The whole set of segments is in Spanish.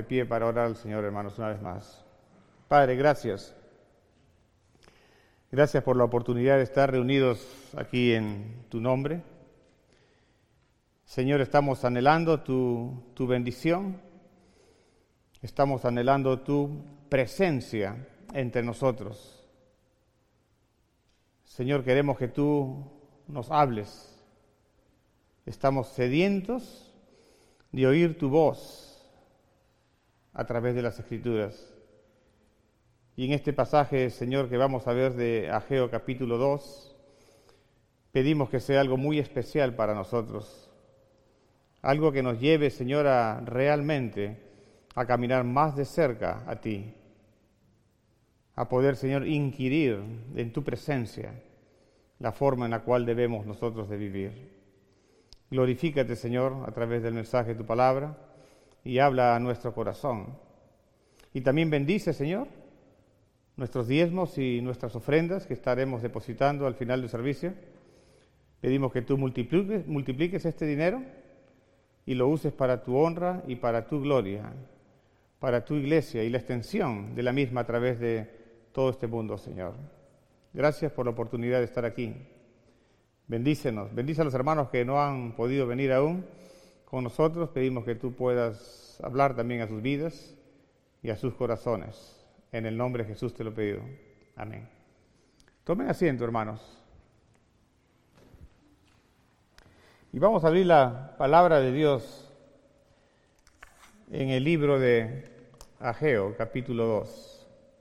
pie para orar al Señor, hermanos, una vez más. Padre, gracias. Gracias por la oportunidad de estar reunidos aquí en tu nombre. Señor, estamos anhelando tu bendición. Estamos anhelando tu presencia entre nosotros. Señor, queremos que tú nos hables. Estamos sedientos de oír tu voz a través de las Escrituras. Y en este pasaje, Señor, que vamos a ver de Ageo capítulo 2, pedimos que sea algo muy especial para nosotros. Algo que nos lleve, Señor, realmente a caminar más de cerca a ti. A poder, Señor, inquirir en tu presencia la forma en la cual debemos nosotros de vivir. Glorifícate, Señor, a través del mensaje de tu palabra y habla a nuestro corazón. Y también bendice, Señor, nuestros diezmos y nuestras ofrendas que estaremos depositando al final del servicio. Pedimos que tú multipliques este dinero y lo uses para tu honra y para tu gloria, para tu iglesia y la extensión de la misma a través de todo este mundo, Señor. Gracias por la oportunidad de estar aquí. Bendícenos, bendice a los hermanos que no han podido venir aún con nosotros. Pedimos que tú puedas hablar también a sus vidas y a sus corazones. En el nombre de Jesús te lo pido. Amén. Tomen asiento, hermanos. Y vamos a abrir la palabra de Dios en el libro de Ageo, capítulo 2.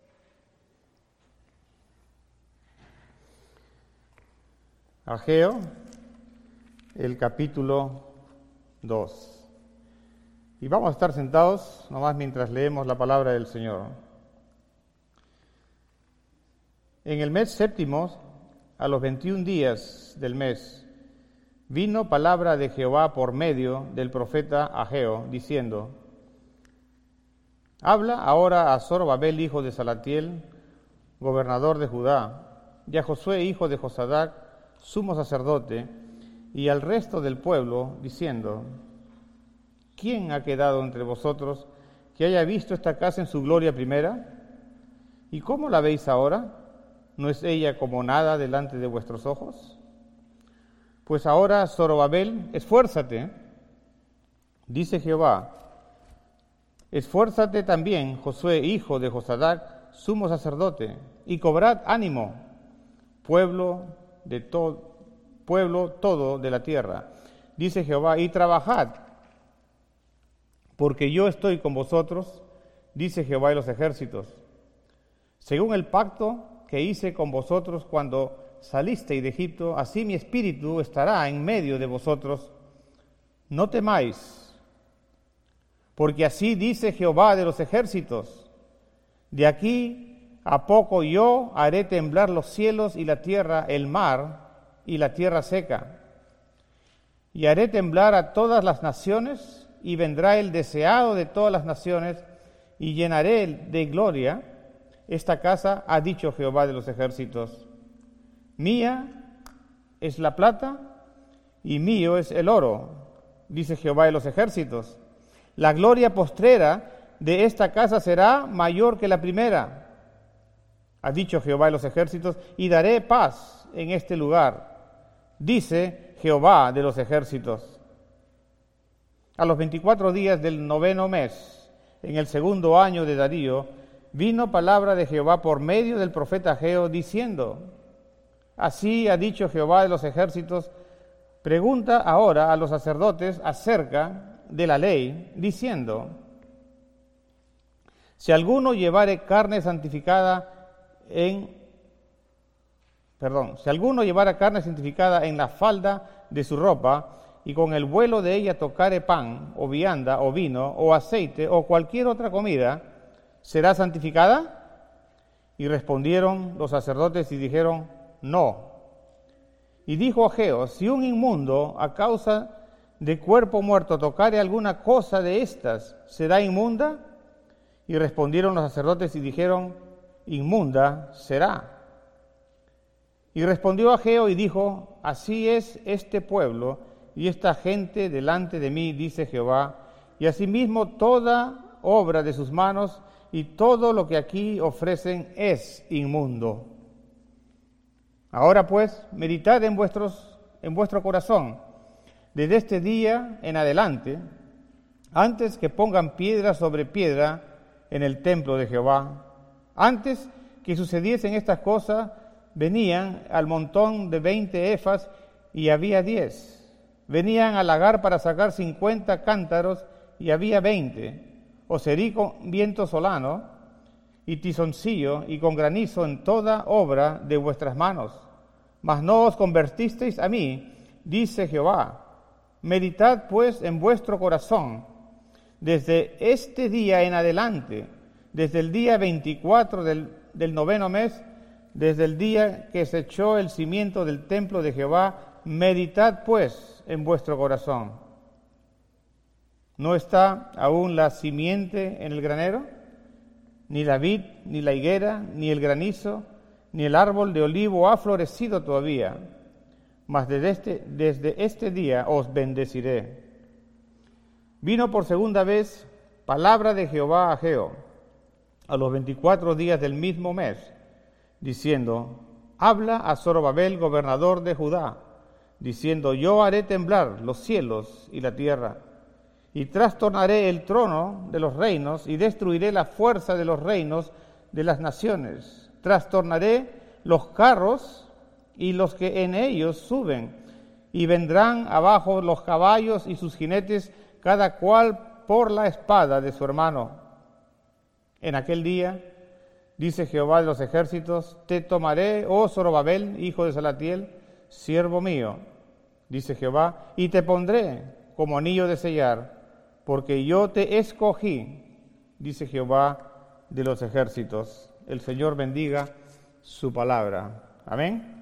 Ageo, el capítulo 2. Y vamos a estar sentados nomás mientras leemos la palabra del Señor. En el mes séptimo, a los 21 días del mes, vino palabra de Jehová por medio del profeta Ageo, diciendo: Habla ahora a Zorobabel, hijo de Salatiel, gobernador de Judá, y a Josué, hijo de Josadac, sumo sacerdote, y al resto del pueblo, diciendo: ¿Quién ha quedado entre vosotros que haya visto esta casa en su gloria primera? ¿Y cómo la veis ahora? ¿No es ella como nada delante de vuestros ojos? Pues ahora, Zorobabel, esfuérzate, dice Jehová. Esfuérzate también, Josué, hijo de Josadac, sumo sacerdote, y cobrad ánimo, pueblo todo de la tierra, dice Jehová, y trabajad, porque yo estoy con vosotros, dice Jehová de los ejércitos, según el pacto que hice con vosotros cuando salisteis de Egipto, así mi espíritu estará en medio de vosotros. No temáis, porque así dice Jehová de los ejércitos, de aquí a poco yo haré temblar los cielos y la tierra, el mar y la tierra seca, y haré temblar a todas las naciones, y vendrá el deseado de todas las naciones, y llenaré de gloria esta casa, ha dicho Jehová de los ejércitos. Mía es la plata y mío es el oro, dice Jehová de los ejércitos. La gloria postrera de esta casa será mayor que la primera, ha dicho Jehová de los ejércitos, y daré paz en este lugar, dice Jehová de los ejércitos. A los 24 días del 9º mes, en el 2º año de Darío, vino palabra de Jehová por medio del profeta Ageo, diciendo: Así ha dicho Jehová de los ejércitos, pregunta ahora a los sacerdotes acerca de la ley, diciendo: Si alguno llevare carne santificada en la falda de su ropa, y con el vuelo de ella tocare pan, o vianda, o vino, o aceite, o cualquier otra comida, ¿será santificada? Y respondieron los sacerdotes y dijeron: No. Y dijo Ageo: Si un inmundo a causa de cuerpo muerto tocare alguna cosa de estas, ¿será inmunda? Y respondieron los sacerdotes y dijeron: Inmunda será. Y respondió Ageo y dijo: Así es este pueblo y esta gente delante de mí, dice Jehová, y asimismo toda obra de sus manos, y todo lo que aquí ofrecen es inmundo. Ahora pues, meditad en vuestro corazón, desde este día en adelante, antes que pongan piedra sobre piedra en el templo de Jehová. Antes que sucediesen estas cosas, venían al montón de 20 efas y había 10. Venían al lagar para sacar 50 cántaros y había 20. Os herí con viento solano y tizoncillo y con granizo en toda obra de vuestras manos. Mas no os convertisteis a mí, dice Jehová. Meditad pues en vuestro corazón, desde este día en adelante, desde el día 24 del noveno mes, desde el día que se echó el cimiento del templo de Jehová, meditad pues en vuestro corazón. ¿No está aún la simiente en el granero? Ni la vid, ni la higuera, ni el granizo, ni el árbol de olivo ha florecido todavía. Mas desde este día os bendeciré. Vino por segunda vez palabra de Jehová a Ageo, a los 24 días del mismo mes, diciendo: habla a Zorobabel, gobernador de Judá, diciendo: yo haré temblar los cielos y la tierra, y trastornaré el trono de los reinos, y destruiré la fuerza de los reinos de las naciones. Trastornaré los carros y los que en ellos suben, y vendrán abajo los caballos y sus jinetes, cada cual por la espada de su hermano. En aquel día, dice Jehová de los ejércitos, te tomaré, oh Zorobabel, hijo de Salatiel, siervo mío, dice Jehová, y te pondré como anillo de sellar, porque yo te escogí, dice Jehová de los ejércitos. El Señor bendiga su palabra. Amén.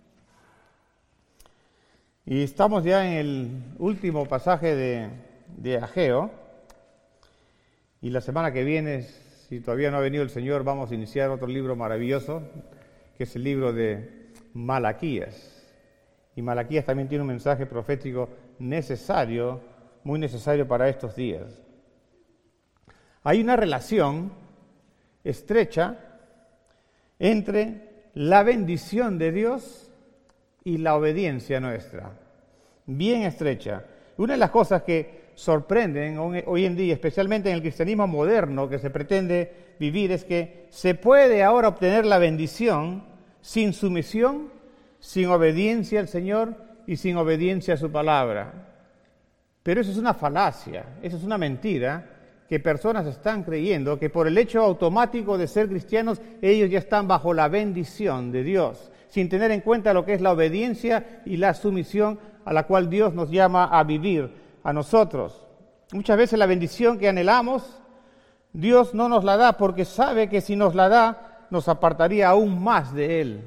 Y estamos ya en el último pasaje de Ageo, y la semana que viene, si todavía no ha venido el Señor, vamos a iniciar otro libro maravilloso, que es el libro de Malaquías. Y Malaquías también tiene un mensaje profético necesario, muy necesario para estos días. Hay una relación estrecha entre la bendición de Dios y la obediencia nuestra, bien estrecha. Una de las cosas que sorprenden hoy en día, especialmente en el cristianismo moderno que se pretende vivir, es que se puede ahora obtener la bendición sin sumisión, sin obediencia al Señor y sin obediencia a su palabra. Pero eso es una falacia, eso es una mentira que personas están creyendo, que por el hecho automático de ser cristianos, ellos ya están bajo la bendición de Dios, sin tener en cuenta lo que es la obediencia y la sumisión a la cual Dios nos llama a vivir a nosotros. Muchas veces la bendición que anhelamos, Dios no nos la da porque sabe que si nos la da, nos apartaría aún más de Él.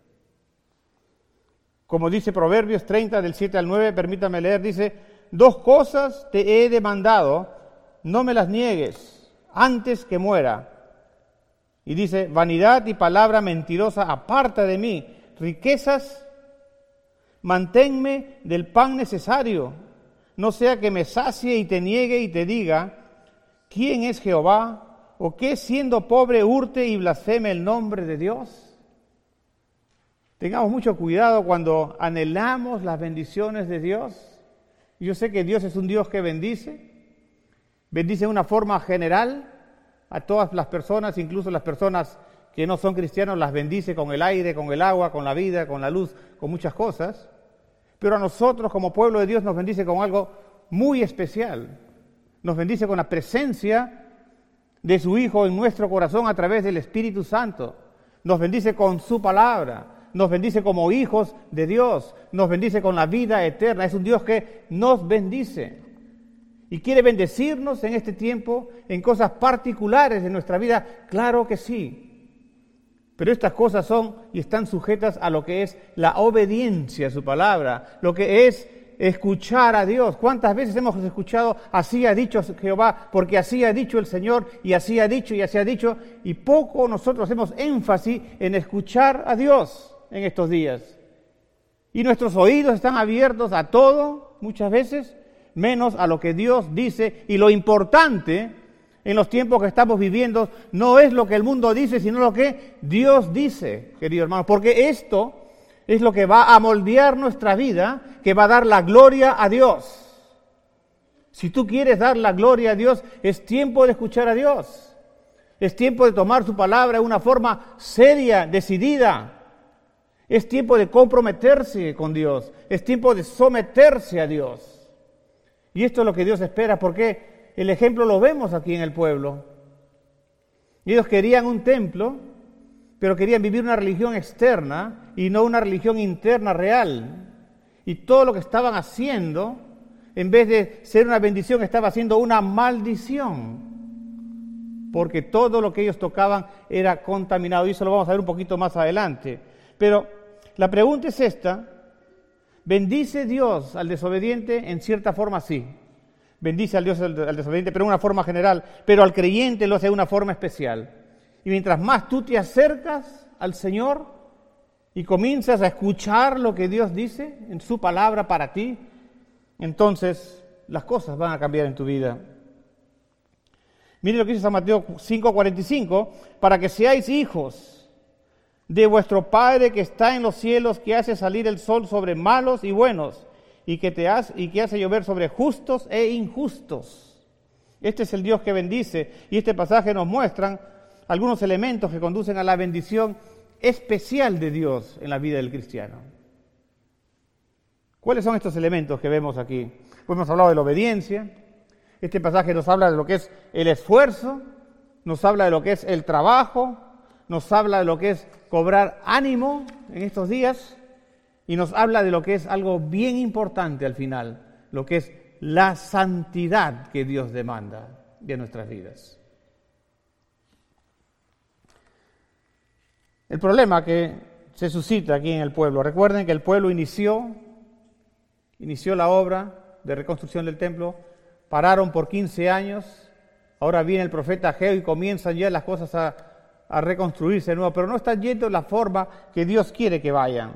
Como dice Proverbios 30, del 7 al 9, permítame leer, dice: 2 cosas te he demandado, no me las niegues, antes que muera. Y dice: vanidad y palabra mentirosa aparta de mí, riquezas, manténme del pan necesario, no sea que me sacie y te niegue y te diga: ¿quién es Jehová? ¿O qué siendo pobre hurte y blasfeme el nombre de Dios? Tengamos mucho cuidado cuando anhelamos las bendiciones de Dios. Yo sé que Dios es un Dios que bendice de una forma general a todas las personas, incluso las personas que no son cristianos, las bendice con el aire, con el agua, con la vida, con la luz, con muchas cosas. Pero a nosotros como pueblo de Dios nos bendice con algo muy especial. Nos bendice con la presencia de su Hijo en nuestro corazón a través del Espíritu Santo. Nos bendice con su palabra. Nos bendice como hijos de Dios. Nos bendice con la vida eterna. Es un Dios que nos bendice. ¿Y quiere bendecirnos en este tiempo en cosas particulares de nuestra vida? Claro que sí. Pero estas cosas son y están sujetas a lo que es la obediencia a su palabra, lo que es escuchar a Dios. ¿Cuántas veces hemos escuchado: así ha dicho Jehová, porque así ha dicho el Señor, y así ha dicho, y así ha dicho? Y poco nosotros hacemos énfasis en escuchar a Dios en estos días. Y nuestros oídos están abiertos a todo, muchas veces, menos a lo que Dios dice. Y lo importante en los tiempos que estamos viviendo no es lo que el mundo dice, sino lo que Dios dice, queridos hermanos, porque esto es lo que va a moldear nuestra vida, que va a dar la gloria a Dios. Si tú quieres dar la gloria a Dios, es tiempo de escuchar a Dios. Es tiempo de tomar su palabra de una forma seria, decidida. Es tiempo de comprometerse con Dios. Es tiempo de someterse a Dios. Y esto es lo que Dios espera, porque el ejemplo lo vemos aquí en el pueblo. Ellos querían un templo, pero querían vivir una religión externa y no una religión interna real. Y todo lo que estaban haciendo, en vez de ser una bendición, estaba siendo una maldición. Porque todo lo que ellos tocaban era contaminado. Y eso lo vamos a ver un poquito más adelante. Pero la pregunta es esta: ¿bendice Dios al desobediente? En cierta forma sí. Bendice al Dios al desobediente, pero de una forma general. Pero al creyente lo hace de una forma especial. Y mientras más tú te acercas al Señor y comienzas a escuchar lo que Dios dice en su palabra para ti, entonces las cosas van a cambiar en tu vida. Miren lo que dice San Mateo 5:45, para que seáis hijos de vuestro Padre que está en los cielos, que hace salir el sol sobre malos y buenos, y que hace llover sobre justos e injustos. Este es el Dios que bendice, y este pasaje nos muestra algunos elementos que conducen a la bendición especial de Dios en la vida del cristiano. ¿Cuáles son estos elementos que vemos aquí? Pues hemos hablado de la obediencia. Este pasaje nos habla de lo que es el esfuerzo, nos habla de lo que es el trabajo, nos habla de lo que es cobrar ánimo en estos días y nos habla de lo que es algo bien importante al final, lo que es la santidad que Dios demanda de nuestras vidas. El problema que se suscita aquí en el pueblo, recuerden que el pueblo inició la obra de reconstrucción del templo, pararon por 15 años, ahora viene el profeta Ageo y comienzan ya las cosas a reconstruirse de nuevo, pero no están yendo de la forma que Dios quiere que vayan.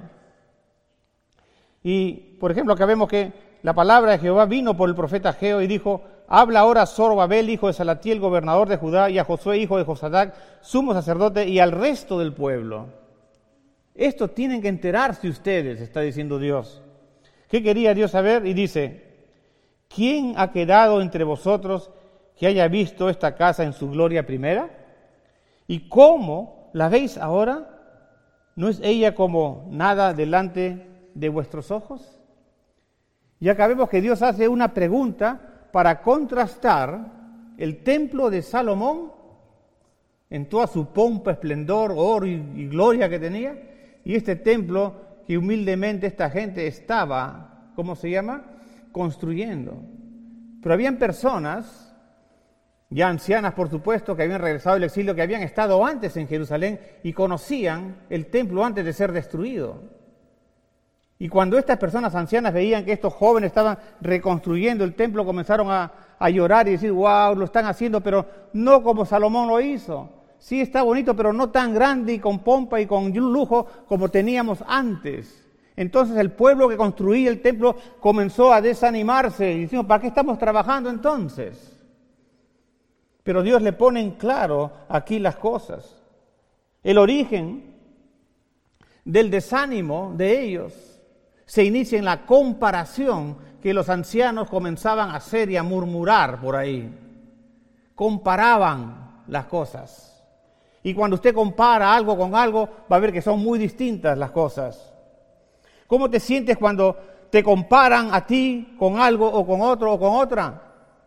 Y, por ejemplo, acá vemos que la palabra de Jehová vino por el profeta Ageo y dijo: habla ahora a Zorobabel, hijo de Salatiel, gobernador de Judá, y a Josué, hijo de Josadac, sumo sacerdote, y al resto del pueblo. Esto tienen que enterarse ustedes, está diciendo Dios. ¿Qué quería Dios saber? Y dice: ¿quién ha quedado entre vosotros que haya visto esta casa en su gloria primera? ¿Y cómo la veis ahora? ¿No es ella como nada delante de vuestros ojos? Y acá vemos que Dios hace una pregunta para contrastar el templo de Salomón en toda su pompa, esplendor, oro y gloria que tenía, y este templo que humildemente esta gente estaba, ¿cómo se llama?, construyendo. Pero habían personas, ya ancianas por supuesto, que habían regresado del exilio, que habían estado antes en Jerusalén y conocían el templo antes de ser destruido. Y cuando estas personas ancianas veían que estos jóvenes estaban reconstruyendo el templo, comenzaron a llorar y decir: wow, lo están haciendo, pero no como Salomón lo hizo. Sí está bonito, pero no tan grande y con pompa y con lujo como teníamos antes. Entonces el pueblo que construía el templo comenzó a desanimarse y diciendo: ¿para qué estamos trabajando entonces? Pero Dios le pone en claro aquí las cosas. El origen del desánimo de ellos se inicia en la comparación que los ancianos comenzaban a hacer y a murmurar por ahí. Comparaban las cosas. Y cuando usted compara algo con algo, va a ver que son muy distintas las cosas. ¿Cómo te sientes cuando te comparan a ti con algo o con otro o con otra?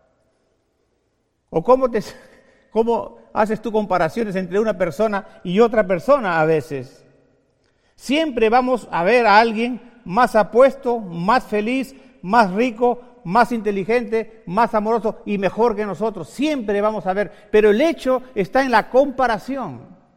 ¿O cómo haces tú comparaciones entre una persona y otra persona a veces? Siempre vamos a ver a alguien más apuesto, más feliz, más rico, más inteligente, más amoroso y mejor que nosotros. Siempre vamos a ver, pero el hecho está en la comparación.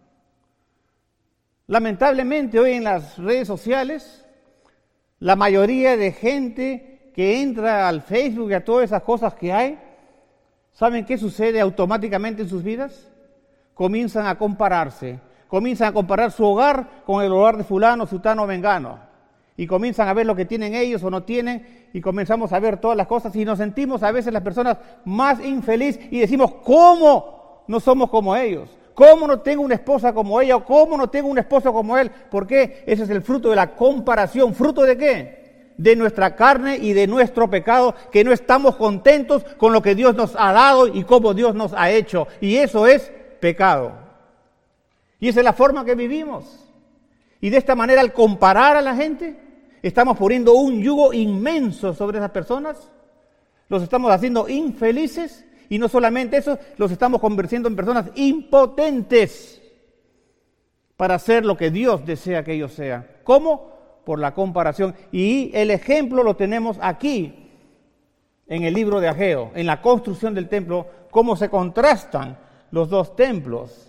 Lamentablemente hoy en las redes sociales, la mayoría de gente que entra al Facebook y a todas esas cosas que hay, ¿saben qué sucede automáticamente en sus vidas? Comienzan a compararse, comienzan a comparar su hogar con el hogar de fulano, sutano, mengano. y comienzan a ver lo que tienen ellos o no tienen, y comenzamos a ver todas las cosas y nos sentimos a veces las personas más infelices y decimos, ¿cómo no somos como ellos? ¿Cómo no tengo una esposa como ella? ¿O cómo no tengo un esposo como él? ¿Por qué? Ese es el fruto de la comparación. ¿Fruto de qué? De nuestra carne y de nuestro pecado, que no estamos contentos con lo que Dios nos ha dado y cómo Dios nos ha hecho. Y eso es pecado. Y esa es la forma que vivimos. Y de esta manera, al comparar a la gente, estamos poniendo un yugo inmenso sobre esas personas, los estamos haciendo infelices y no solamente eso, los estamos convirtiendo en personas impotentes para hacer lo que Dios desea que ellos sean. ¿Cómo? Por la comparación. Y el ejemplo lo tenemos aquí, en el libro de Ageo, en la construcción del templo, cómo se contrastan los dos templos.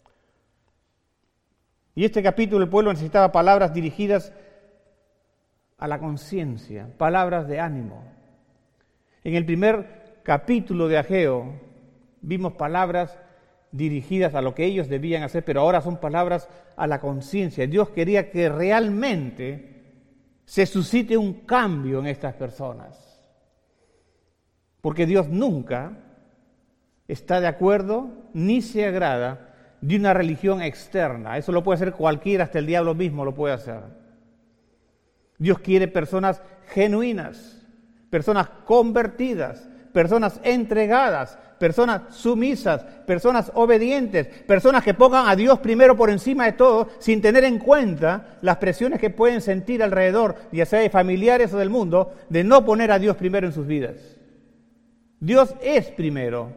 Y este capítulo, el pueblo necesitaba palabras dirigidas a la conciencia, palabras de ánimo. En el primer capítulo de Ageo vimos palabras dirigidas a lo que ellos debían hacer, pero ahora son palabras a la conciencia. Dios quería que realmente se suscite un cambio en estas personas, porque Dios nunca está de acuerdo ni se agrada de una religión externa. Eso lo puede hacer cualquiera, hasta el diablo mismo lo puede hacer. Dios quiere personas genuinas, personas convertidas, personas entregadas, personas sumisas, personas obedientes, personas que pongan a Dios primero por encima de todo, sin tener en cuenta las presiones que pueden sentir alrededor, ya sea de familiares o del mundo, de no poner a Dios primero en sus vidas. Dios es primero.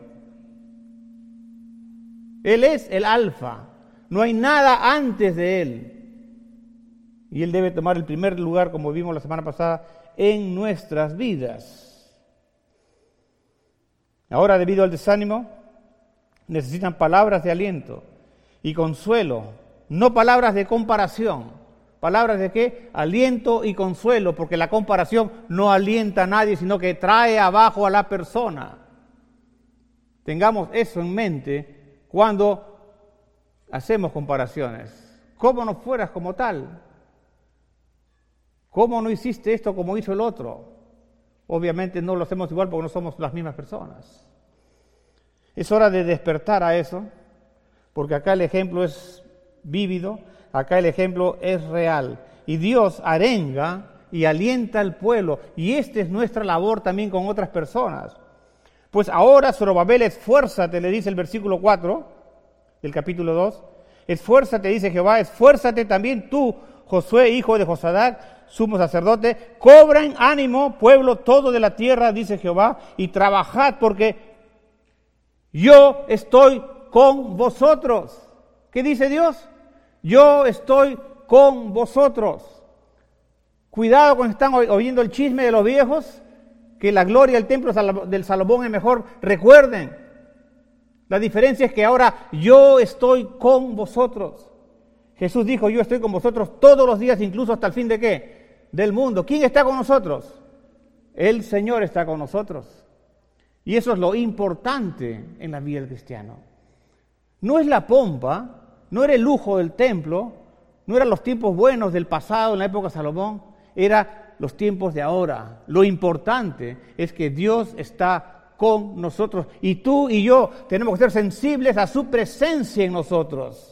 Él es el alfa. No hay nada antes de Él. Y Él debe tomar el primer lugar, como vimos la semana pasada, en nuestras vidas. Ahora, debido al desánimo, necesitan palabras de aliento y consuelo, no palabras de comparación. ¿Palabras de qué? Aliento y consuelo, porque la comparación no alienta a nadie, sino que trae abajo a la persona. Tengamos eso en mente cuando hacemos comparaciones. ¿Cómo no fueras como tal? ¿Cómo no hiciste esto como hizo el otro? Obviamente no lo hacemos igual porque no somos las mismas personas. Es hora de despertar a eso, porque acá el ejemplo es vívido, acá el ejemplo es real. Y Dios arenga y alienta al pueblo, y esta es nuestra labor también con otras personas. Pues ahora, Zorobabel, esfuérzate, le dice el versículo 4 del capítulo 2, esfuérzate, dice Jehová, esfuérzate también tú, Josué, hijo de Josadac, sumo sacerdote, cobren ánimo, pueblo todo de la tierra, dice Jehová, y trabajad porque yo estoy con vosotros. ¿Qué dice Dios? Yo estoy con vosotros. Cuidado cuando están oyendo el chisme de los viejos, que la gloria del templo del Salomón es mejor. Recuerden, la diferencia es que ahora yo estoy con vosotros. Jesús dijo, yo estoy con vosotros todos los días, incluso hasta el fin de ¿qué? Del mundo. ¿Quién está con nosotros? El Señor está con nosotros. Y eso es lo importante en la vida del cristiano. No es la pompa, no era el lujo del templo, no eran los tiempos buenos del pasado en la época de Salomón, eran los tiempos de ahora. Lo importante es que Dios está con nosotros y tú y yo tenemos que ser sensibles a su presencia en nosotros.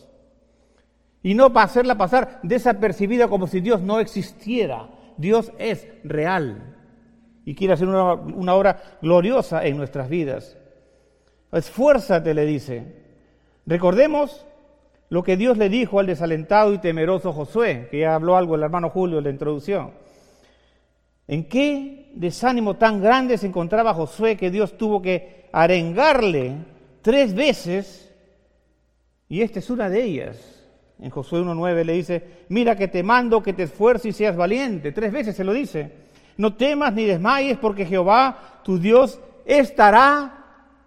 Y no para hacerla pasar desapercibida como si Dios no existiera. Dios es real y quiere hacer una obra gloriosa en nuestras vidas. Esfuérzate, le dice. Recordemos lo que Dios le dijo al desalentado y temeroso Josué, que ya habló algo el hermano Julio en la introducción. ¿En qué desánimo tan grande se encontraba Josué que Dios tuvo que arengarle 3 veces? Y esta es una de ellas. En Josué 1:9 le dice, mira que te mando que te esfuerces y seas valiente. 3 veces se lo dice. No temas ni desmayes porque Jehová, tu Dios, estará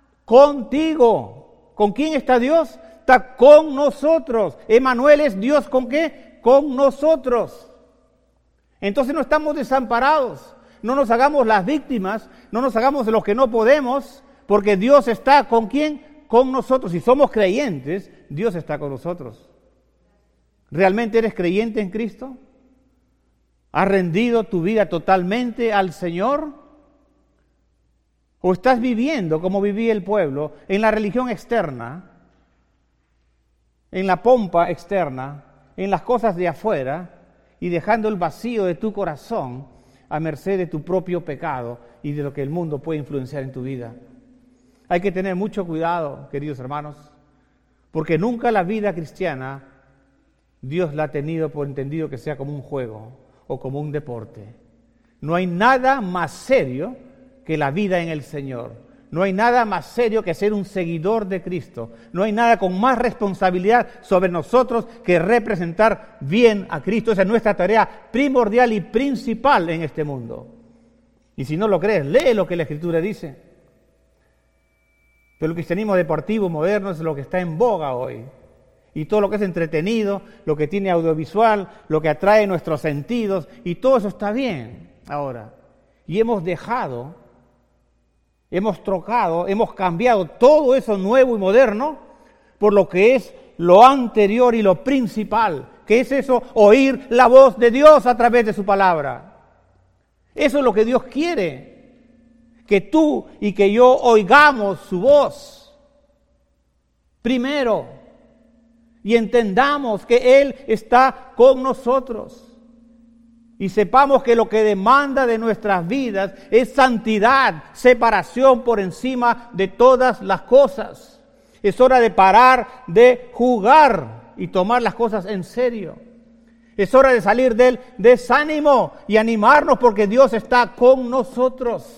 contigo. ¿Con quién está Dios? Está con nosotros. Emmanuel es Dios ¿con qué? Con nosotros. Entonces no estamos desamparados. No nos hagamos las víctimas, no nos hagamos de los que no podemos, porque Dios está ¿con quién? Con nosotros. Si somos creyentes, Dios está con nosotros. ¿Realmente eres creyente en Cristo? ¿Has rendido tu vida totalmente al Señor? ¿O estás viviendo como vivía el pueblo, en la religión externa, en la pompa externa, en las cosas de afuera, y dejando el vacío de tu corazón a merced de tu propio pecado y de lo que el mundo puede influenciar en tu vida? Hay que tener mucho cuidado, queridos hermanos, porque nunca la vida cristiana Dios la ha tenido por entendido que sea como un juego o como un deporte. No hay nada más serio que la vida en el Señor. No hay nada más serio que ser un seguidor de Cristo. No hay nada con más responsabilidad sobre nosotros que representar bien a Cristo. Esa es nuestra tarea primordial y principal en este mundo. Y si no lo crees, lee lo que la Escritura dice. Pero el cristianismo deportivo moderno es lo que está en boga hoy. Y todo lo que es entretenido, lo que tiene audiovisual, lo que atrae nuestros sentidos, y todo eso está bien ahora. Y hemos dejado, hemos trocado, hemos cambiado todo eso nuevo y moderno por lo que es lo anterior y lo principal, que es eso, oír la voz de Dios a través de su palabra. Eso es lo que Dios quiere, que tú y que yo oigamos su voz primero y entendamos que Él está con nosotros. Y sepamos que lo que demanda de nuestras vidas es santidad, separación por encima de todas las cosas. Es hora de parar de jugar y tomar las cosas en serio. Es hora de salir del desánimo y animarnos porque Dios está con nosotros.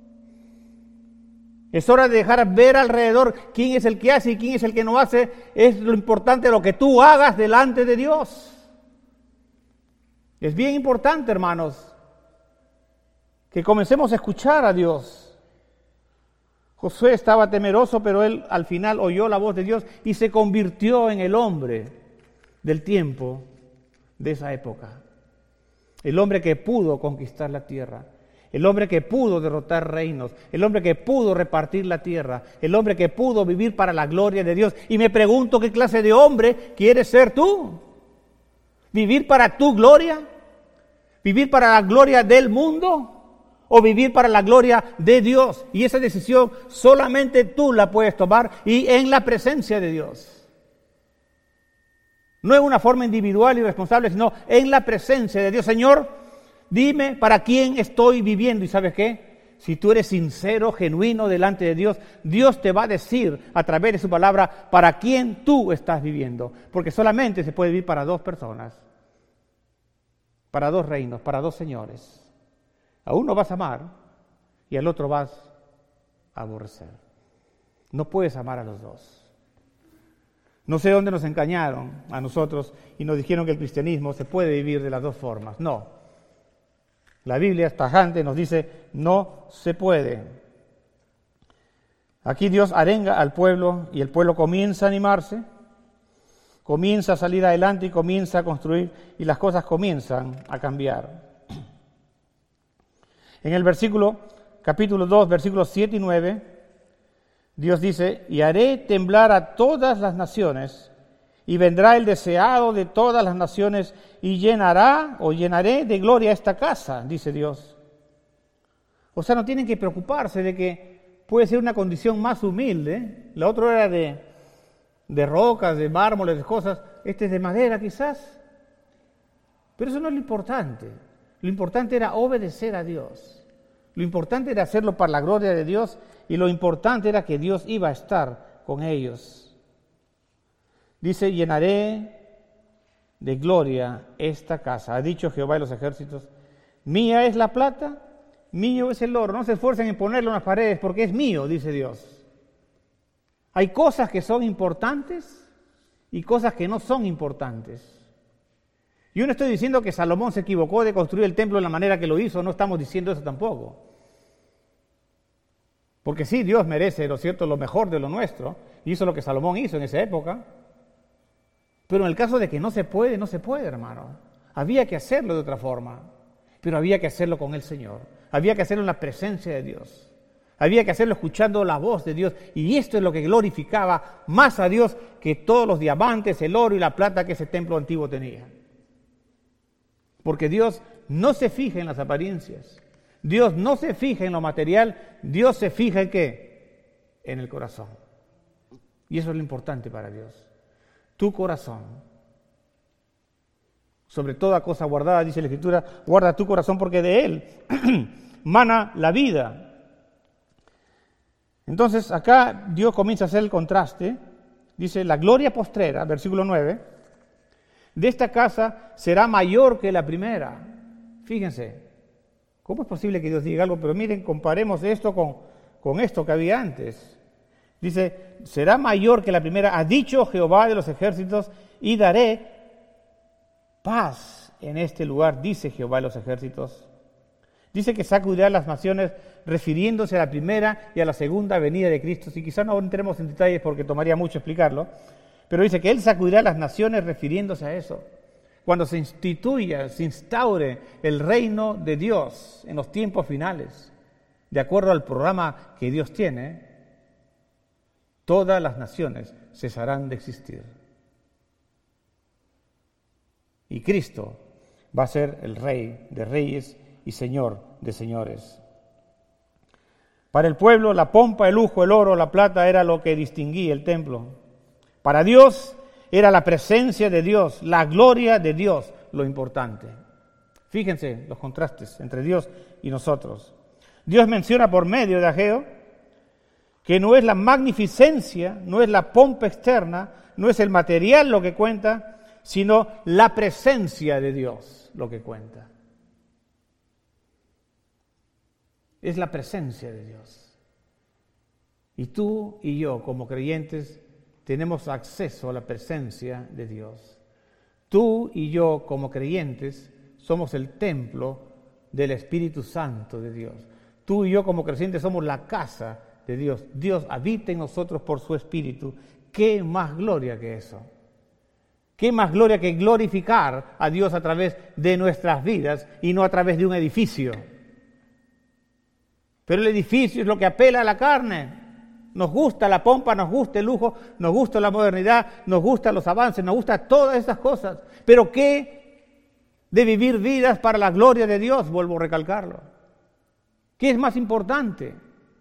Es hora de dejar ver alrededor quién es el que hace y quién es el que no hace. Es lo importante lo que tú hagas delante de Dios. Es bien importante, hermanos, que comencemos a escuchar a Dios. Josué estaba temeroso, pero él al final oyó la voz de Dios y se convirtió en el hombre del tiempo de esa época. El hombre que pudo conquistar la tierra, el hombre que pudo derrotar reinos, el hombre que pudo repartir la tierra, el hombre que pudo vivir para la gloria de Dios. Y me pregunto, ¿qué clase de hombre quieres ser tú? ¿Vivir para tu gloria? ¿Vivir para la gloria del mundo? ¿O vivir para la gloria de Dios? Y esa decisión solamente tú la puedes tomar y en la presencia de Dios. No en una forma individual y responsable, sino en la presencia de Dios. Señor, dime para quién estoy viviendo. ¿Y sabes qué? Si tú eres sincero, genuino delante de Dios, Dios te va a decir a través de su palabra para quién tú estás viviendo. Porque solamente se puede vivir para dos personas, para dos reinos, para dos señores. A uno vas a amar y al otro vas a aborrecer. No puedes amar a los dos. No sé dónde nos engañaron a nosotros y nos dijeron que el cristianismo se puede vivir de las dos formas. No. La Biblia es tajante, nos dice, no se puede. Aquí Dios arenga al pueblo y el pueblo comienza a animarse, comienza a salir adelante y comienza a construir y las cosas comienzan a cambiar. En el capítulo 2, versículos 7 y 9, Dios dice, y haré temblar a todas las naciones, y vendrá el deseado de todas las naciones, y llenaré de gloria esta casa, dice Dios. O sea, no tienen que preocuparse de que puede ser una condición más humilde. La otra era de rocas, de mármoles, de cosas. Este es de madera quizás. Pero eso no es lo importante. Lo importante era obedecer a Dios. Lo importante era hacerlo para la gloria de Dios. Y lo importante era que Dios iba a estar con ellos. Dice, llenaré de gloria esta casa. Ha dicho Jehová de los ejércitos, mía es la plata, mío es el oro. No se esfuercen en ponerlo en las paredes porque es mío, dice Dios. Hay cosas que son importantes y cosas que no son importantes. Yo no estoy diciendo que Salomón se equivocó de construir el templo de la manera que lo hizo, no estamos diciendo eso tampoco. Porque sí, Dios merece, lo cierto, lo mejor de lo nuestro, y hizo lo que Salomón hizo en esa época. Pero en el caso de que no se puede, hermano. Había que hacerlo de otra forma, pero había que hacerlo con el Señor. Había que hacerlo en la presencia de Dios. Había que hacerlo escuchando la voz de Dios. Y esto es lo que glorificaba más a Dios que todos los diamantes, el oro y la plata que ese templo antiguo tenía. Porque Dios no se fija en las apariencias. Dios no se fija en lo material, Dios se fija en ¿qué? En el corazón. Y eso es lo importante para Dios. Tu corazón. Sobre toda cosa guardada, dice la Escritura, guarda tu corazón porque de él mana la vida. Entonces acá Dios comienza a hacer el contraste. Dice, la gloria postrera, versículo 9, de esta casa será mayor que la primera. Fíjense, ¿cómo es posible que Dios diga algo? Pero miren, comparemos esto con esto que había antes. Dice, será mayor que la primera, ha dicho Jehová de los ejércitos, y daré paz en este lugar, dice Jehová de los ejércitos. Dice que sacudirá las naciones refiriéndose a la primera y a la segunda venida de Cristo. Si quizás no entremos en detalles porque tomaría mucho explicarlo, pero dice que Él sacudirá las naciones refiriéndose a eso. Cuando se instaure el reino de Dios en los tiempos finales, de acuerdo al programa que Dios tiene, todas las naciones cesarán de existir. Y Cristo va a ser el Rey de reyes y Señor de señores. Para el pueblo, la pompa, el lujo, el oro, la plata era lo que distinguía el templo. Para Dios era la presencia de Dios, la gloria de Dios, lo importante. Fíjense los contrastes entre Dios y nosotros. Dios menciona por medio de Ageo que no es la magnificencia, no es la pompa externa, no es el material lo que cuenta, sino la presencia de Dios lo que cuenta. Es la presencia de Dios. Y tú y yo, como creyentes, tenemos acceso a la presencia de Dios. Tú y yo, como creyentes, somos el templo del Espíritu Santo de Dios. Tú y yo, como creyentes, somos la casa de Dios. Dios habita en nosotros por su Espíritu. ¿Qué más gloria que eso? ¿Qué más gloria que glorificar a Dios a través de nuestras vidas y no a través de un edificio? Pero el edificio es lo que apela a la carne. Nos gusta la pompa, nos gusta el lujo, nos gusta la modernidad, nos gustan los avances, nos gustan todas esas cosas. Pero ¿qué de vivir vidas para la gloria de Dios? Vuelvo a recalcarlo. ¿Qué es más importante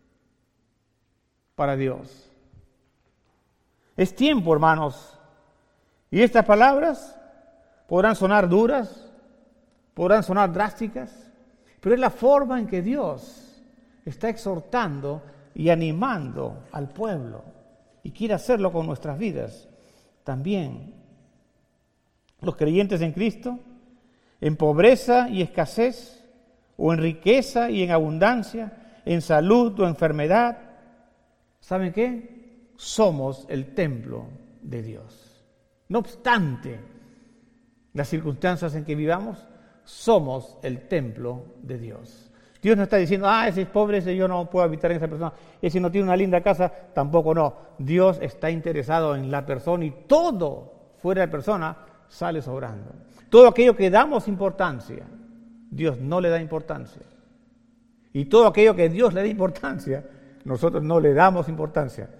para Dios? Es tiempo, hermanos. Y estas palabras podrán sonar duras, podrán sonar drásticas, pero es la forma en que Dios está exhortando y animando al pueblo, y quiere hacerlo con nuestras vidas también. Los creyentes en Cristo, en pobreza y escasez, o en riqueza y en abundancia, en salud o enfermedad, ¿saben qué? Somos el templo de Dios. No obstante las circunstancias en que vivamos, somos el templo de Dios. Dios no está diciendo, ese es pobre, ese yo no puedo habitar en esa persona, ese no tiene una linda casa, tampoco no. Dios está interesado en la persona y todo fuera de persona sale sobrando. Todo aquello que damos importancia, Dios no le da importancia. Y todo aquello que Dios le da importancia, nosotros no le damos importancia.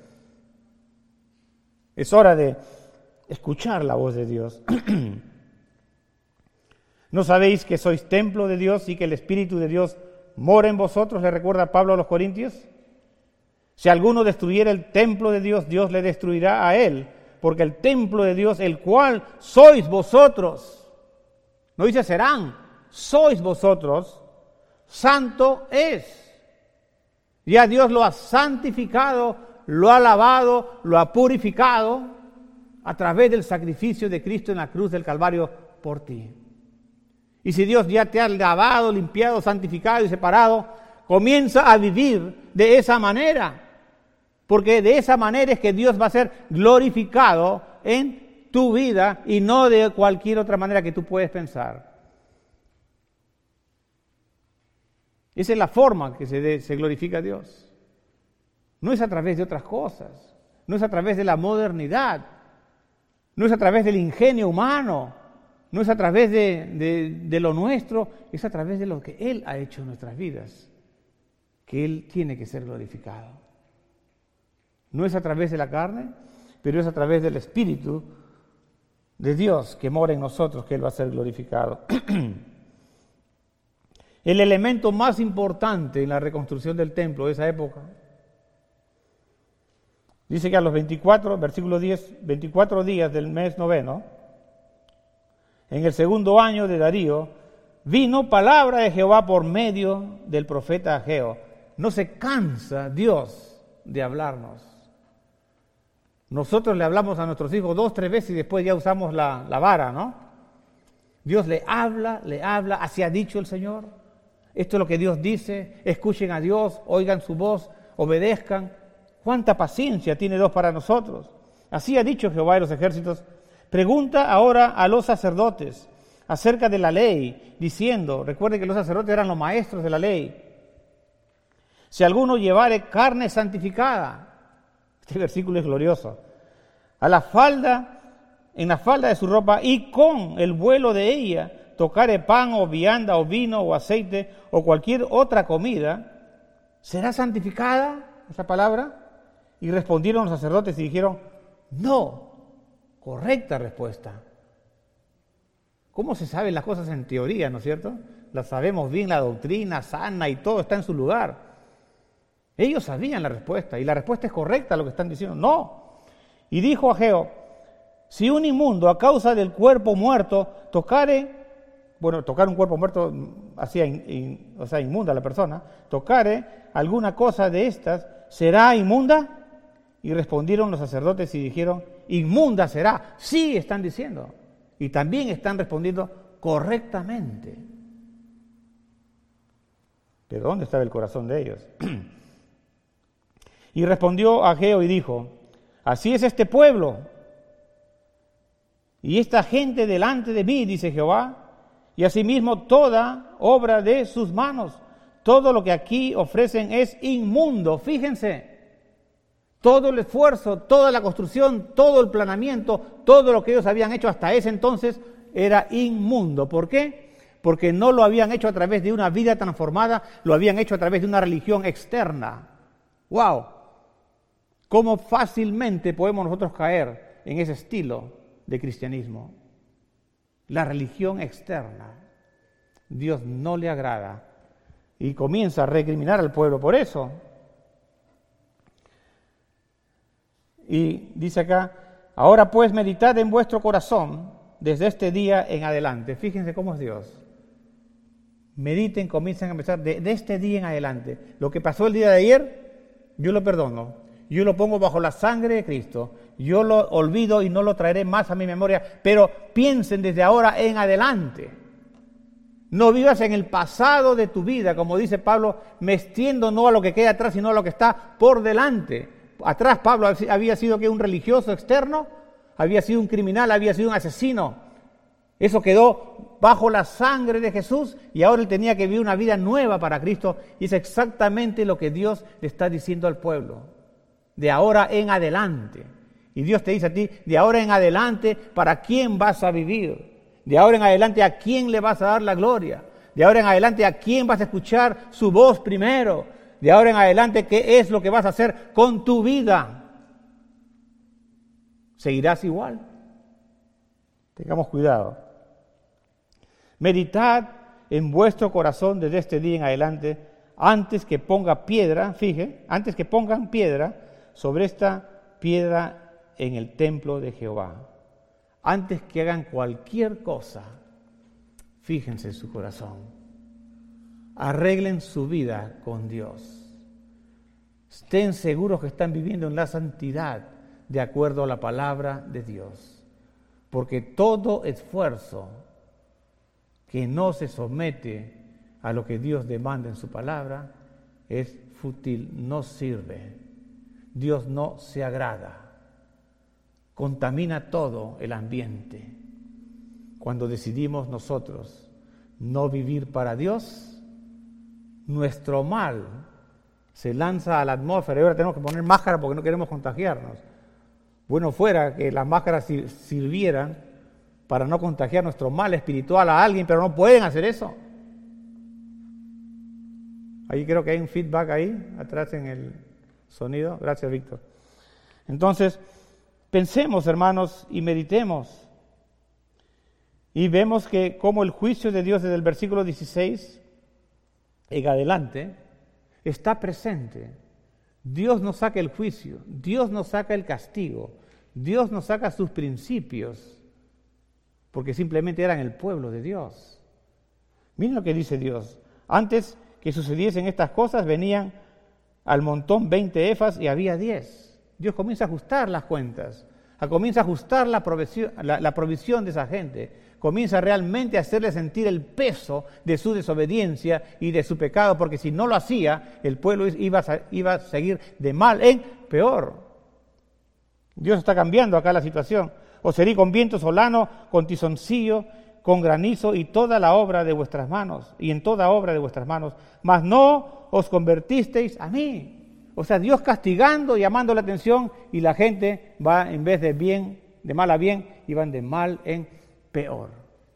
Es hora de escuchar la voz de Dios. ¿No sabéis que sois templo de Dios y que el Espíritu de Dios mora en vosotros? Le recuerda Pablo a los Corintios. Si alguno destruyera el templo de Dios, Dios le destruirá a él, porque el templo de Dios, el cual sois vosotros, no dice serán, sois vosotros, santo es. Ya Dios lo ha santificado, lo ha lavado, lo ha purificado a través del sacrificio de Cristo en la cruz del Calvario por ti. Y si Dios ya te ha lavado, limpiado, santificado y separado, comienza a vivir de esa manera. Porque de esa manera es que Dios va a ser glorificado en tu vida y no de cualquier otra manera que tú puedes pensar. Esa es la forma que se glorifica a Dios. No es a través de otras cosas, no es a través de la modernidad, no es a través del ingenio humano, no es a través de lo nuestro, es a través de lo que Él ha hecho en nuestras vidas, que Él tiene que ser glorificado. No es a través de la carne, pero es a través del Espíritu de Dios que mora en nosotros que Él va a ser glorificado. el elemento más importante en la reconstrucción del templo de esa época. Dice que a los 24, versículo 10, 24 días del mes noveno, en el segundo año de Darío, vino palabra de Jehová por medio del profeta Ageo. No se cansa Dios de hablarnos. Nosotros le hablamos a nuestros hijos 2, 3 veces y después ya usamos la vara, ¿no? Dios le habla, así ha dicho el Señor. Esto es lo que Dios dice, escuchen a Dios, oigan su voz, obedezcan. ¿Cuánta paciencia tiene Dios para nosotros? Así ha dicho Jehová de los ejércitos. Pregunta ahora a los sacerdotes acerca de la ley, diciendo, recuerden que los sacerdotes eran los maestros de la ley. Si alguno llevare carne santificada, este versículo es glorioso, en la falda de su ropa y con el vuelo de ella, tocare pan o vianda o vino o aceite o cualquier otra comida, ¿será santificada esa palabra? Y respondieron los sacerdotes y dijeron, no. Correcta respuesta. ¿Cómo se saben las cosas en teoría, no es cierto? Las sabemos bien, la doctrina sana y todo está en su lugar. Ellos sabían la respuesta y la respuesta es correcta lo que están diciendo. No. Y dijo Ageo, si un inmundo a causa del cuerpo muerto tocar un cuerpo muerto hacía inmunda a la persona, tocare alguna cosa de estas, ¿será inmunda? Y respondieron los sacerdotes y dijeron, inmunda será. Sí, están diciendo. Y también están respondiendo correctamente. ¿De dónde estaba el corazón de ellos? Y respondió Ageo y dijo, así es este pueblo y esta gente delante de mí, dice Jehová, y asimismo toda obra de sus manos. Todo lo que aquí ofrecen es inmundo. Fíjense. Todo el esfuerzo, toda la construcción, todo el planeamiento, todo lo que ellos habían hecho hasta ese entonces era inmundo. ¿Por qué? Porque no lo habían hecho a través de una vida transformada, lo habían hecho a través de una religión externa. ¡Wow! ¿Cómo fácilmente podemos nosotros caer en ese estilo de cristianismo? La religión externa. Dios no le agrada y comienza a recriminar al pueblo por eso. Y dice acá, ahora pues meditad en vuestro corazón desde este día en adelante. Fíjense cómo es Dios. Mediten, comiencen a pensar de este día en adelante. Lo que pasó el día de ayer, yo lo perdono. Yo lo pongo bajo la sangre de Cristo. Yo lo olvido y no lo traeré más a mi memoria. Pero piensen desde ahora en adelante. No vivas en el pasado de tu vida, como dice Pablo, me extiendo no a lo que queda atrás, sino a lo que está por delante. Atrás Pablo había sido un religioso externo, había sido un criminal, había sido un asesino. Eso quedó bajo la sangre de Jesús y ahora él tenía que vivir una vida nueva para Cristo y es exactamente lo que Dios le está diciendo al pueblo. De ahora en adelante. Y Dios te dice a ti, de ahora en adelante, ¿para quién vas a vivir? De ahora en adelante, ¿a quién le vas a dar la gloria? De ahora en adelante, ¿a quién vas a escuchar su voz primero? De ahora en adelante, ¿qué es lo que vas a hacer con tu vida? ¿Seguirás igual? Tengamos cuidado. Meditad en vuestro corazón desde este día en adelante, antes que pongan piedra sobre esta piedra en el templo de Jehová. Antes que hagan cualquier cosa, fíjense en su corazón. Arreglen su vida con Dios. Estén seguros que están viviendo en la santidad de acuerdo a la palabra de Dios. Porque todo esfuerzo que no se somete a lo que Dios demanda en su palabra es fútil, no sirve. Dios no se agrada. Contamina todo el ambiente. Cuando decidimos nosotros no vivir para Dios, nuestro mal se lanza a la atmósfera y ahora tenemos que poner máscara porque no queremos contagiarnos. Bueno fuera que las máscaras sirvieran para no contagiar nuestro mal espiritual a alguien, pero no pueden hacer eso. Ahí creo que hay un feedback ahí, atrás en el sonido. Gracias, Víctor. Entonces, pensemos, hermanos, y meditemos. Y vemos que como el juicio de Dios desde el versículo 16 en adelante, está presente. Dios nos saca el juicio, Dios nos saca el castigo, Dios nos saca sus principios, porque simplemente eran el pueblo de Dios. Miren lo que dice Dios. Antes que sucediesen estas cosas, venían al montón 20 efas y había 10. Dios comienza a ajustar las cuentas, comienza a ajustar la provisión de esa gente, comienza realmente a hacerle sentir el peso de su desobediencia y de su pecado, porque si no lo hacía, el pueblo iba a seguir de mal en peor. Dios está cambiando acá la situación. Os herí con viento solano, con tizoncillo, con granizo y toda la obra de vuestras manos, y en toda obra de vuestras manos, mas no os convertisteis a mí. O sea, Dios castigando y llamando la atención, y la gente va en vez de mal a bien, y van de mal en peor.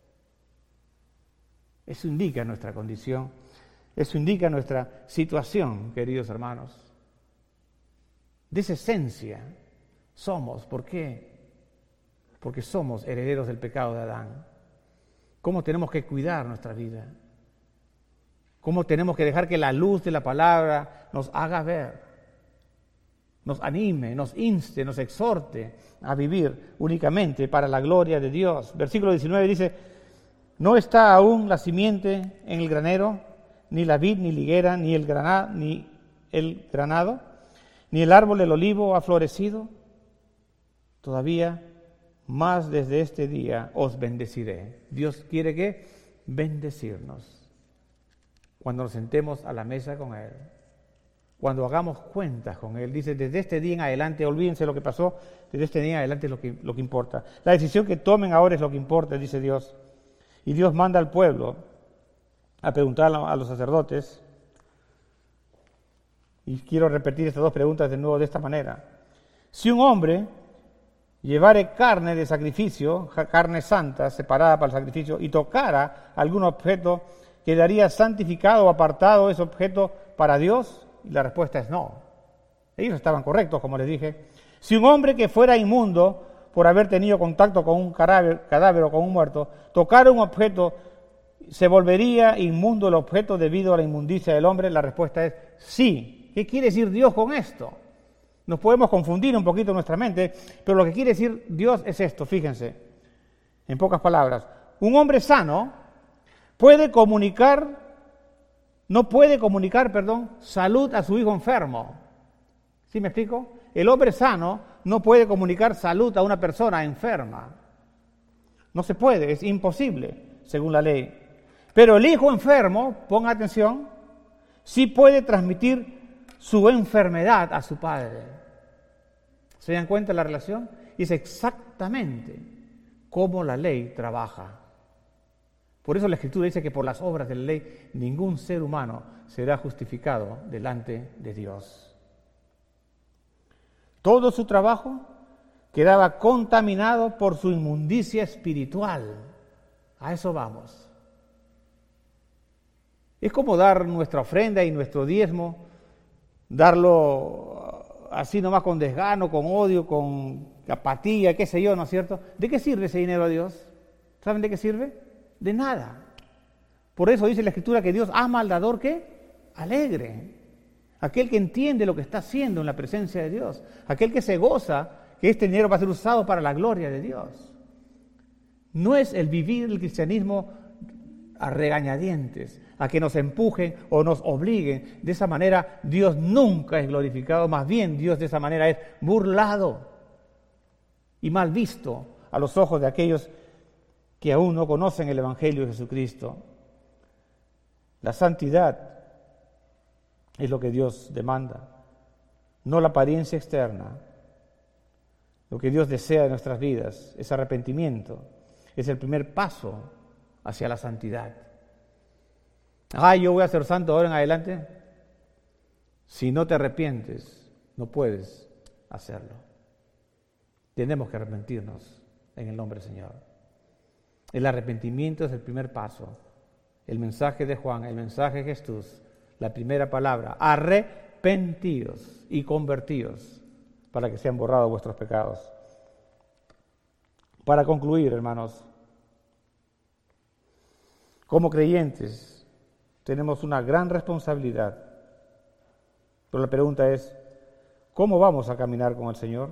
Eso indica nuestra condición, eso indica nuestra situación, queridos hermanos. De esa esencia somos. ¿Por qué? Porque somos herederos del pecado de Adán. ¿Cómo tenemos que cuidar nuestra vida? ¿Cómo tenemos que dejar que la luz de la palabra nos haga ver, nos anime, nos inste, nos exhorte a vivir únicamente para la gloria de Dios? Versículo 19 dice: no está aún la simiente en el granero, ni la vid, ni la higuera, ni el granado, ni el árbol del olivo ha florecido. Todavía más desde este día os bendeciré. Dios quiere que bendecirnos. Cuando nos sentemos a la mesa con Él, cuando hagamos cuentas con Él, dice, desde este día en adelante, olvídense lo que pasó, desde este día en adelante es lo que importa. La decisión que tomen ahora es lo que importa, dice Dios. Y Dios manda al pueblo a preguntar a los sacerdotes, y quiero repetir estas dos preguntas de nuevo de esta manera. Si un hombre llevare carne de sacrificio, carne santa, separada para el sacrificio, y tocara algún objeto, ¿quedaría santificado o apartado ese objeto para Dios? Y la respuesta es no. Ellos estaban correctos, como les dije. Si un hombre que fuera inmundo por haber tenido contacto con un cadáver o con un muerto, tocara un objeto, ¿se volvería inmundo el objeto debido a la inmundicia del hombre? La respuesta es sí. ¿Qué quiere decir Dios con esto? Nos podemos confundir un poquito en nuestra mente, pero lo que quiere decir Dios es esto, fíjense, en pocas palabras. Un hombre sano no puede comunicar, salud a su hijo enfermo. ¿Sí me explico? El hombre sano no puede comunicar salud a una persona enferma. No se puede, es imposible, según la ley. Pero el hijo enfermo, ponga atención, sí puede transmitir su enfermedad a su padre. ¿Se dan cuenta de la relación? Y es exactamente cómo la ley trabaja. Por eso la Escritura dice que por las obras de la ley ningún ser humano será justificado delante de Dios. Todo su trabajo quedaba contaminado por su inmundicia espiritual. A eso vamos. Es como dar nuestra ofrenda y nuestro diezmo, darlo así nomás con desgano, con odio, con apatía, qué sé yo, ¿no es cierto? ¿De qué sirve ese dinero a Dios? ¿Saben de qué sirve? De nada. Por eso dice la Escritura que Dios ama al dador que alegre. Aquel que entiende lo que está haciendo en la presencia de Dios. Aquel que se goza que este dinero va a ser usado para la gloria de Dios. No es el vivir el cristianismo a regañadientes, a que nos empujen o nos obliguen. De esa manera Dios nunca es glorificado, más bien Dios de esa manera es burlado y mal visto a los ojos de aquellos que aún no conocen el Evangelio de Jesucristo. La santidad es lo que Dios demanda, no la apariencia externa. Lo que Dios desea de nuestras vidas es arrepentimiento, es el primer paso hacia la santidad. Yo voy a ser santo ahora en adelante. Si no te arrepientes, no puedes hacerlo. Tenemos que arrepentirnos en el nombre del Señor. El arrepentimiento es el primer paso. El mensaje de Juan, el mensaje de Jesús, la primera palabra: arrepentíos y convertíos para que sean borrados vuestros pecados. Para concluir, hermanos, como creyentes, tenemos una gran responsabilidad. Pero la pregunta es, ¿cómo vamos a caminar con el Señor?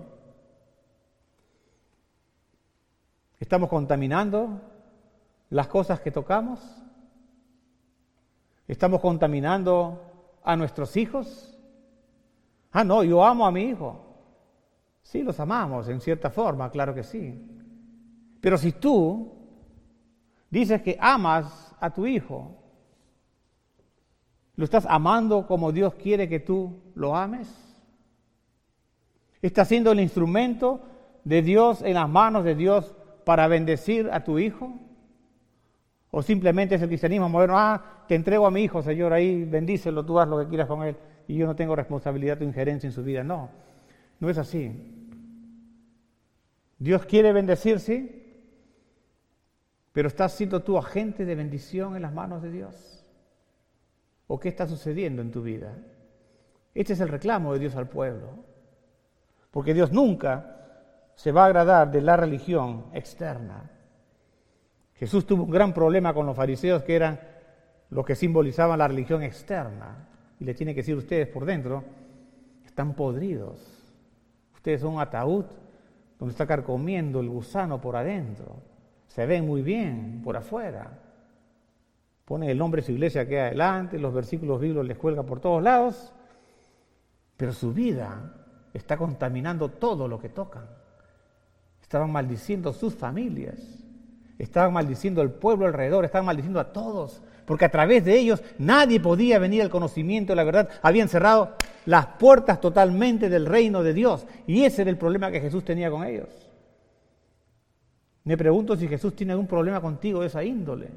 ¿Estamos contaminando las cosas que tocamos? ¿Estamos contaminando a nuestros hijos? No, yo amo a mi hijo. Sí, los amamos en cierta forma, claro que sí. Pero si tú dices que amas a tu hijo, ¿lo estás amando como Dios quiere que tú lo ames? ¿Estás siendo el instrumento de Dios en las manos de Dios para bendecir a tu hijo? ¿O simplemente es el cristianismo moderno? Te entrego a mi hijo, Señor, ahí bendícelo, tú haz lo que quieras con él y yo no tengo responsabilidad de injerencia en su vida. No, no es así. Dios quiere bendecir, sí, pero ¿estás siendo tú agente de bendición en las manos de Dios? ¿O qué está sucediendo en tu vida? Este es el reclamo de Dios al pueblo, porque Dios nunca se va a agradar de la religión externa. Jesús tuvo un gran problema con los fariseos, que eran los que simbolizaban la religión externa. Y le tiene que decir, ustedes por dentro están podridos. Ustedes son un ataúd donde está carcomiendo el gusano por adentro. Se ven muy bien por afuera. Pone el nombre de su iglesia aquí adelante, los versículos bíblicos les cuelga por todos lados, pero su vida está contaminando todo lo que tocan. Estaban maldiciendo sus familias, estaban maldiciendo al pueblo alrededor, estaban maldiciendo a todos, porque a través de ellos nadie podía venir al conocimiento de la verdad. Habían cerrado las puertas totalmente del reino de Dios, y ese era el problema que Jesús tenía con ellos. Me pregunto si Jesús tiene algún problema contigo de esa índole.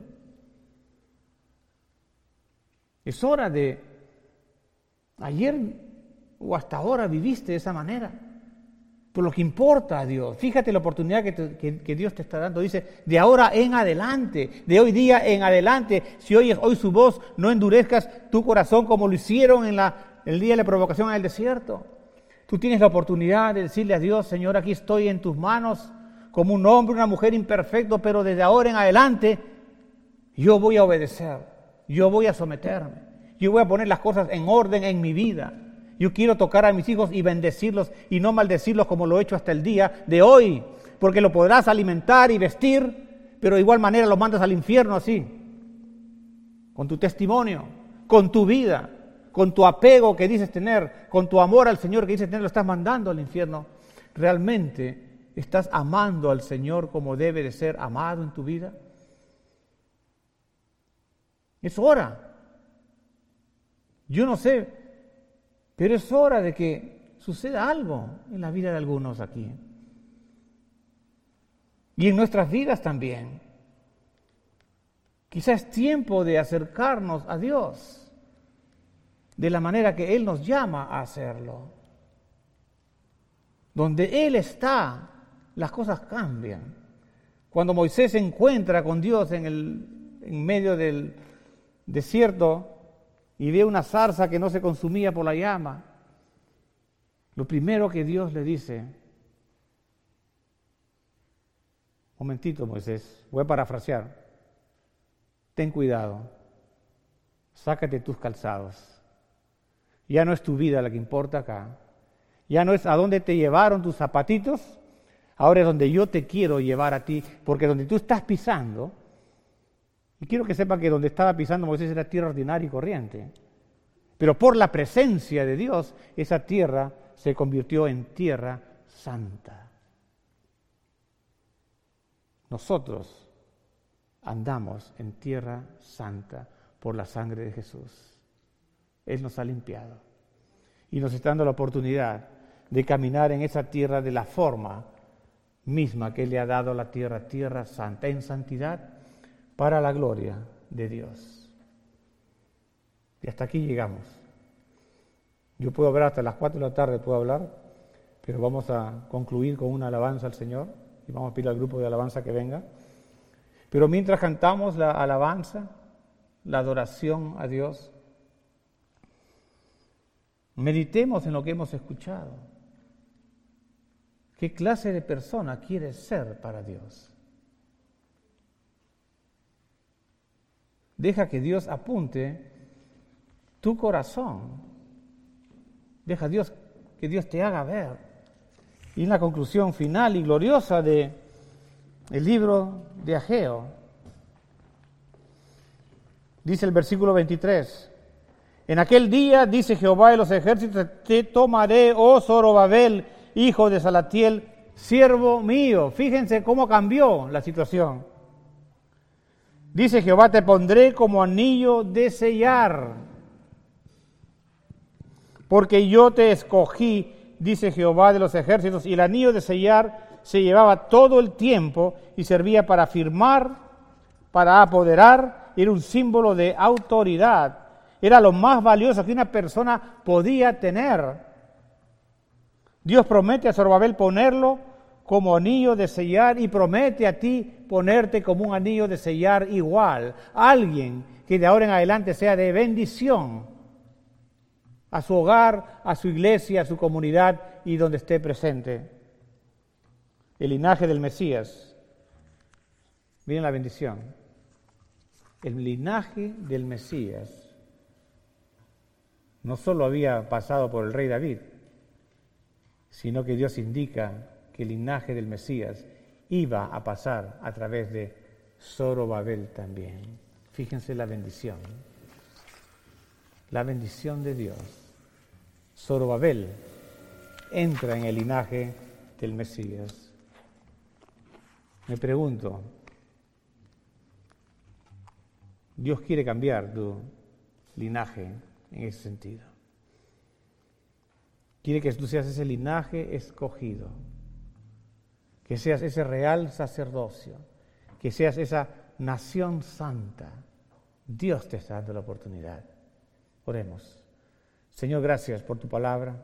Es hora de, ayer o hasta ahora viviste de esa manera, por lo que importa a Dios. Fíjate la oportunidad que Dios te está dando. Dice, de ahora en adelante, de hoy día en adelante, si oyes hoy su voz, no endurezcas tu corazón como lo hicieron en el día de la provocación en el desierto. Tú tienes la oportunidad de decirle a Dios, Señor, aquí estoy en tus manos, como un hombre, una mujer imperfecto, pero desde ahora en adelante yo voy a obedecer, yo voy a someterme, yo voy a poner las cosas en orden en mi vida. Yo quiero tocar a mis hijos y bendecirlos y no maldecirlos como lo he hecho hasta el día de hoy, porque lo podrás alimentar y vestir, pero de igual manera los mandas al infierno así, con tu testimonio, con tu vida, con tu apego que dices tener, con tu amor al Señor que dices tener, lo estás mandando al infierno. ¿Realmente estás amando al Señor como debe de ser amado en tu vida? Es hora. Yo no sé, pero es hora de que suceda algo en la vida de algunos aquí. Y en nuestras vidas también. Quizás es tiempo de acercarnos a Dios de la manera que Él nos llama a hacerlo. Donde Él está, las cosas cambian. Cuando Moisés se encuentra con Dios en medio del desierto y ve una zarza que no se consumía por la llama, lo primero que Dios le dice, momentito Moisés, voy a parafrasear, ten cuidado, sácate tus calzados, ya no es tu vida la que importa acá, ya no es a dónde te llevaron tus zapatitos, ahora es donde yo te quiero llevar a ti, porque donde tú estás pisando, y quiero que sepa que donde estaba pisando Moisés era tierra ordinaria y corriente. Pero por la presencia de Dios, esa tierra se convirtió en tierra santa. Nosotros andamos en tierra santa por la sangre de Jesús. Él nos ha limpiado y nos está dando la oportunidad de caminar en esa tierra de la forma misma que Él le ha dado a la tierra, tierra santa, en santidad, para la gloria de Dios. Y hasta aquí llegamos. Yo puedo hablar hasta las 4 de la tarde, puedo hablar, pero vamos a concluir con una alabanza al Señor y vamos a pedir al grupo de alabanza que venga. Pero mientras cantamos la alabanza, la adoración a Dios, meditemos en lo que hemos escuchado. ¿Qué clase de persona quieres ser para Dios? Deja que Dios apunte tu corazón. Deja que Dios te haga ver. Y en la conclusión final y gloriosa del libro de Ageo, dice el versículo 23, en aquel día, dice Jehová de los ejércitos, te tomaré, oh Zorobabel, hijo de Salatiel, siervo mío. Fíjense cómo cambió la situación. Dice Jehová, te pondré como anillo de sellar, porque yo te escogí, dice Jehová de los ejércitos. Y el anillo de sellar se llevaba todo el tiempo y servía para firmar, para apoderar, era un símbolo de autoridad. Era lo más valioso que una persona podía tener. Dios promete a Zorobabel ponerlo como anillo de sellar y promete a ti ponerte como un anillo de sellar igual. Alguien que de ahora en adelante sea de bendición a su hogar, a su iglesia, a su comunidad y donde esté presente. El linaje del Mesías. Miren la bendición. El linaje del Mesías no solo había pasado por el rey David, sino que Dios indica que el linaje del Mesías iba a pasar a través de Zorobabel también. Fíjense la bendición de Dios. Zorobabel entra en el linaje del Mesías. Me pregunto, Dios quiere cambiar tu linaje en ese sentido. Quiere que tú seas ese linaje escogido, que seas ese real sacerdocio, que seas esa nación santa. Dios te está dando la oportunidad. Oremos. Señor, gracias por tu palabra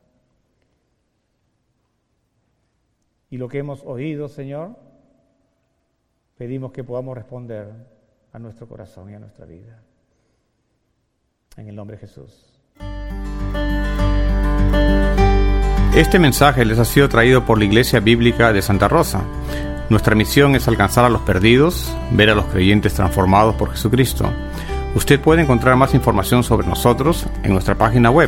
y lo que hemos oído, Señor, pedimos que podamos responder a nuestro corazón y a nuestra vida. En el nombre de Jesús. Este mensaje les ha sido traído por la Iglesia Bíblica de Santa Rosa. Nuestra misión es alcanzar a los perdidos, ver a los creyentes transformados por Jesucristo. Usted puede encontrar más información sobre nosotros en nuestra página web,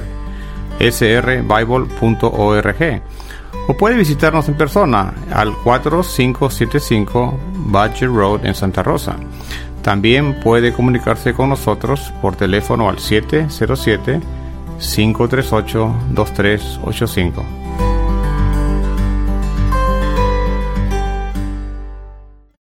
srbible.org, o puede visitarnos en persona al 4575 Badger Road en Santa Rosa. También puede comunicarse con nosotros por teléfono al 707-538-2385.